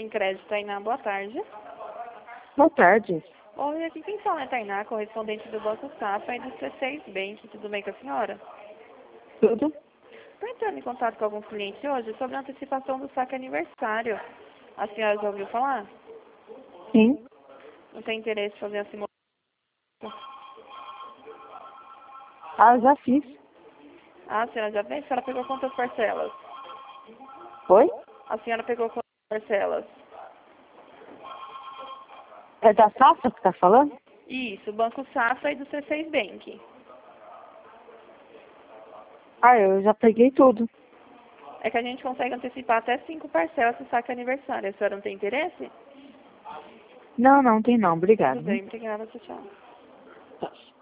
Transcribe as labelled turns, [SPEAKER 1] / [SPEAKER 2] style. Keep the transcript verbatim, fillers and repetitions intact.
[SPEAKER 1] Sem crédito, Tainá. Boa tarde.
[SPEAKER 2] Boa tarde.
[SPEAKER 1] Oi, aqui quem fala é Tainá, correspondente do Banco Safra e do C seis Bank. Tudo bem com a senhora?
[SPEAKER 2] Tudo?
[SPEAKER 1] Estou entrando em contato com alguns clientes hoje sobre a antecipação do saque aniversário. A senhora já ouviu falar?
[SPEAKER 2] Sim.
[SPEAKER 1] Não tem interesse em fazer a simulação?
[SPEAKER 2] Ah, eu já fiz.
[SPEAKER 1] Ah, a senhora já fez? A senhora pegou quantas parcelas?
[SPEAKER 2] Oi?
[SPEAKER 1] A senhora pegou quantas parcelas?
[SPEAKER 2] É da Safra que tá falando?
[SPEAKER 1] Isso, Banco Safra e do C seis Bank.
[SPEAKER 2] Ah, eu já peguei tudo.
[SPEAKER 1] É que a gente consegue antecipar até cinco parcelas do saque aniversário. A senhora não tem interesse?
[SPEAKER 2] Não, não tem não. Obrigado.
[SPEAKER 1] Tudo bem, obrigada, tchau, tchau.
[SPEAKER 2] Tá.